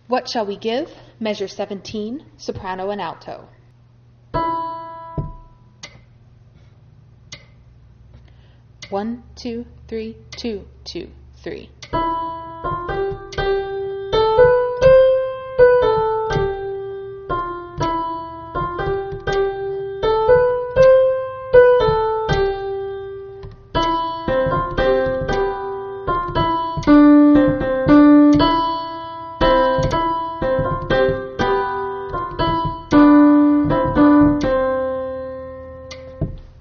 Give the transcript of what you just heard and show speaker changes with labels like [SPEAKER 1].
[SPEAKER 1] What shall we give? Measure 17, soprano and alto. One, two, three, 2, 2, 3.